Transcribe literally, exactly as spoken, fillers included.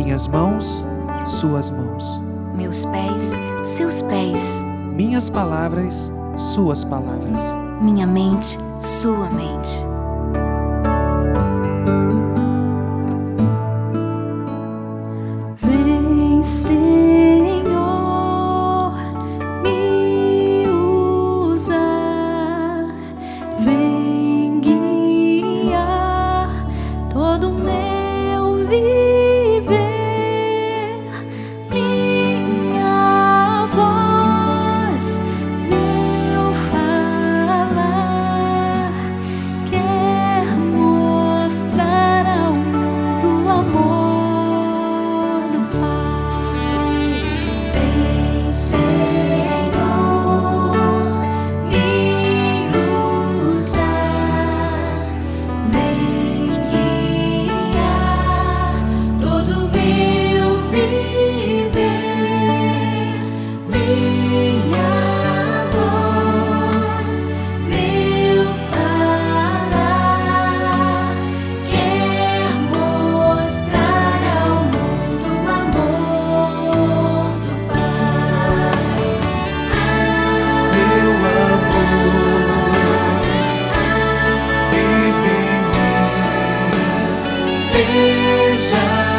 Minhas mãos, suas mãos. Meus pés, seus pés. Minhas palavras, suas palavras. Minha mente, sua mente. Vem, Senhor, me usa. Vem guiar todo o meu viver. Minha voz, meu falar, quer mostrar ao mundo o amor do Pai. Vem, Senhor, me usa. Vem guiar todo o meu viver. Minha voz, meu falar, quer mostrar ao mundo o amor do Pai. Seu amor vive em mim. Seja